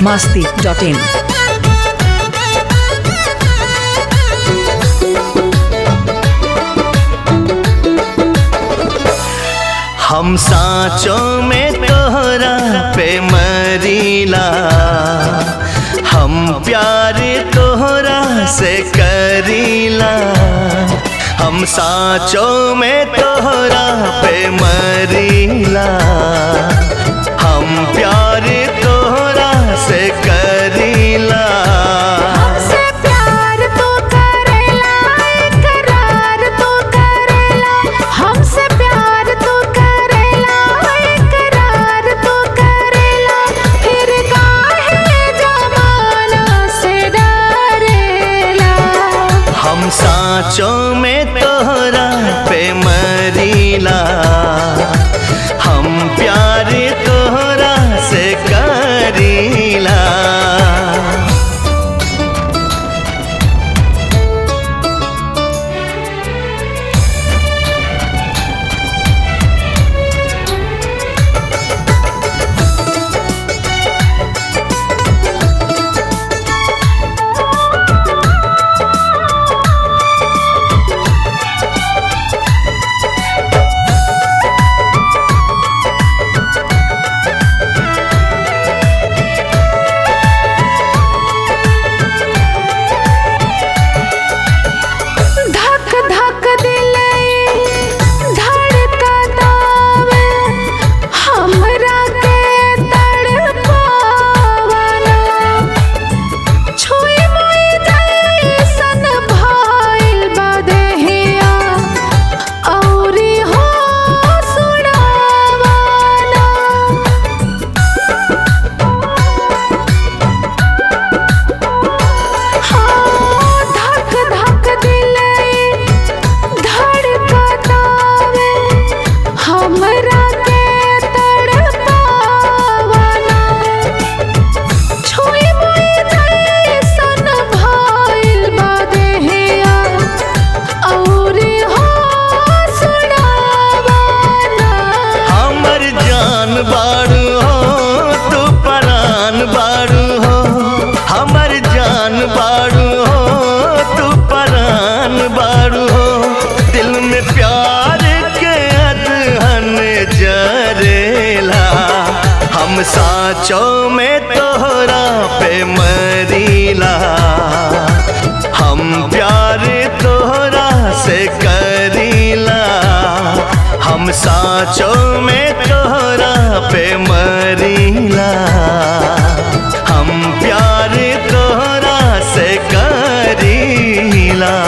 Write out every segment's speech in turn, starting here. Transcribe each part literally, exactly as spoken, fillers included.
masti dot in. हम सांचों में तोहरा पे मरीला, हम प्यार तोहरा से करीला। हम सांचों में तोहरा पे मरीला, हम प्यार तोहरा से करीला। हमसे प्यार तो करेला, इकरार तो करेला। हमसे प्यार तो करेला, इकरार तो करेला। फिर काहे जमाना से डरेला। हम सांचों में तोहरा पे मरीला, हम प्यार तोहरा से करीला। धक धक दिलई धड़कतावे, हमरा के तड़पावना। छुई मुई जइसन भइल बा देहिया, औरी होश उड़ावना। हाँ, धक धक दिलई धड़कतावे, हमरा के तड़पावना। छुई मुई जइसन भइल बा देहिया, औरी होश उड़ावना। हमर जान बारू हो तू परान बारू हो, हमर जान बारू हो तू परान बारू हो। दिल में प्यार के अदहन जरेला, हम सांचों में तोहरा पे मरीला, हम प्यार तोहरा से करीला। हम सांचों में तोहरा पे मरीला, हम प्यार तोहरा से करीला।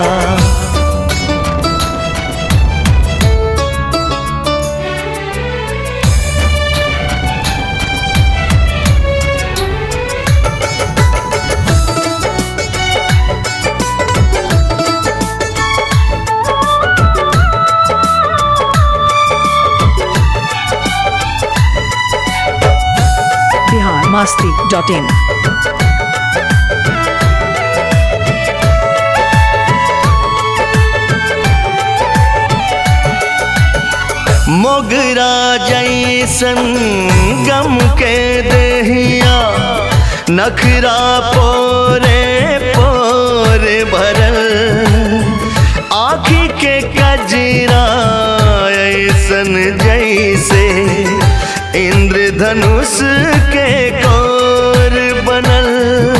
Bihar masti dot in. मोगरा जैसन गम के दहिया, नखरा पोरे पोरे भरल। आँखी के कजरा ऐसन जैसे इंद्रधनुष के कोर बनल।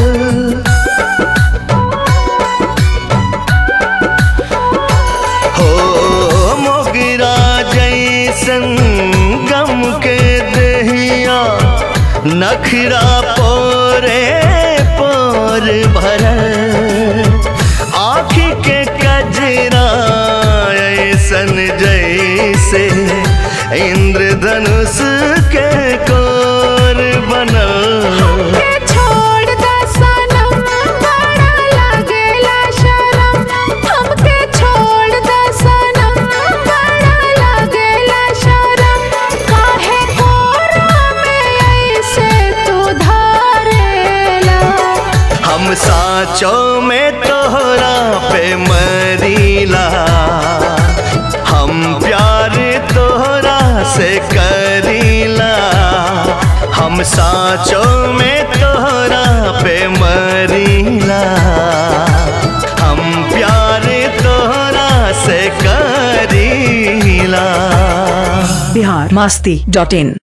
हो मोगरा जैसन गम के दहिया, नखरा पोरे पोर भरल। आँखी के कजरा ऐसन जैसे इंद्रधनुष के कोर बनल। हमके छोड़ दा सनम, बड़ा लागेला शरम। हमके छोड़ दा सनम, बड़ा लागेला शरम। काहे कोरा में ऐसे तू धरेला। हम सांचों में तोहरा पे मरीला, हम प्यार तोहरा से करीला। हम सांचों में तो पे मरीला हम प्यार तोहरा से करीला। बिहार मस्ती डॉट इन।